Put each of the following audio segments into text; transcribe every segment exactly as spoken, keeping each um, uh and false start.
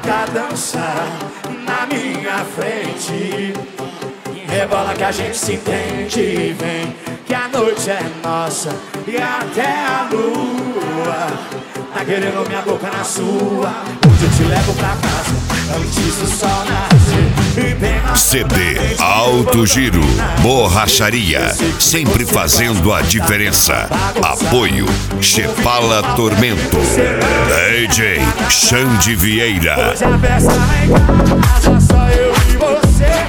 pra dançar na minha frente. Rebola que a gente se entende, vem que a noite é nossa e até a lua tá querendo minha boca na sua. Hoje eu te levo pra casa antes do sol nascer. C D Alto Giro, Borracharia, sempre fazendo a diferença. Apoio Chepala Tormento, D J Xande Vieira. Hoje a festa lá em casa, só eu e você.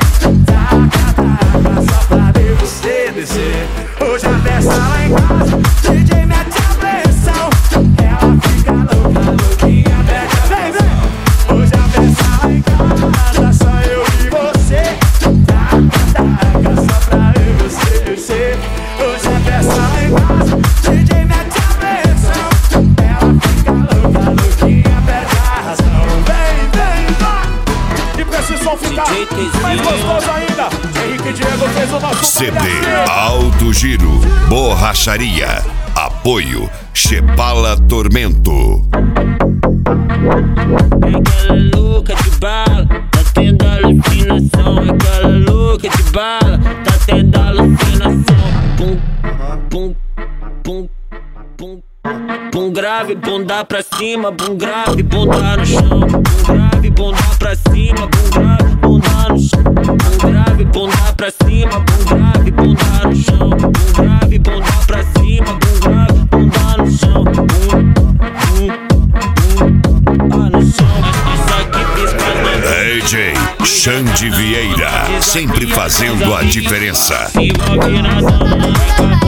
Só pra ver você descer. Hoje a festa lá em casa, D J mete a pressão. Ela fica louca, louquinha, mete a vem, vem. Hoje a festa lá em casa, só eu e você. Taca, só pra ver você descer. Hoje a festa lá em casa, D J mete a pressão. Ela fica louca, louquinha, mete a razão. Vem, vem, vai. E pra esse som ficar mais gostoso ainda, Henrique Diego fez o nosso C D Alto Giro, Borracharia, apoio Chepala Tormento. Aquela louca de bala, tá tendo alucinação. Aquela louca de bala, tá tendo alucinação. Pum, pum, pum, pum, pum grave, bunda pra cima, bum grave, bunda no chão. Bum grave, bunda pra cima, bum grave, bunda no chão. Bum grave, bunda pra cima, bum grave, bunda no chão. Bum grave, bunda pra cima, bum grave, bunda no chão. Bum, bum, bum, ah, no chão. Isso aqui fiz pra nós. D J Xande Vieira, sempre fazendo a diferença. Se envolve na zona.